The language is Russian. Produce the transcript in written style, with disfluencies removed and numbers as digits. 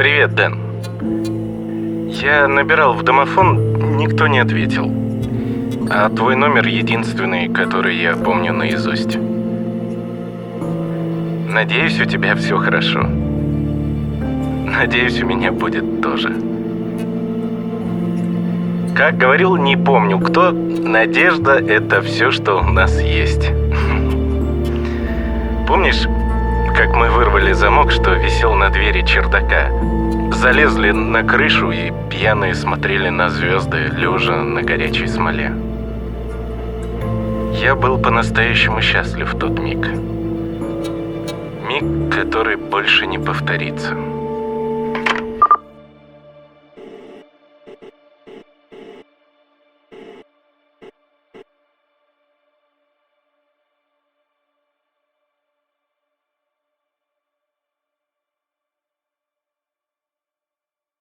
Привет, Дэн. Я набирал в домофон, никто не ответил. А твой номер единственный, который я помню наизусть. Надеюсь, у тебя все хорошо. Надеюсь, у меня будет тоже. Как говорил, не помню кто, надежда — это все, что у нас есть. Помнишь, как мы вырвали замок, что висел на двери чердака? Залезли на крышу и пьяные смотрели на звезды, лежа на горячей смоле. Я был по-настоящему счастлив в тот миг. Миг, который больше не повторится.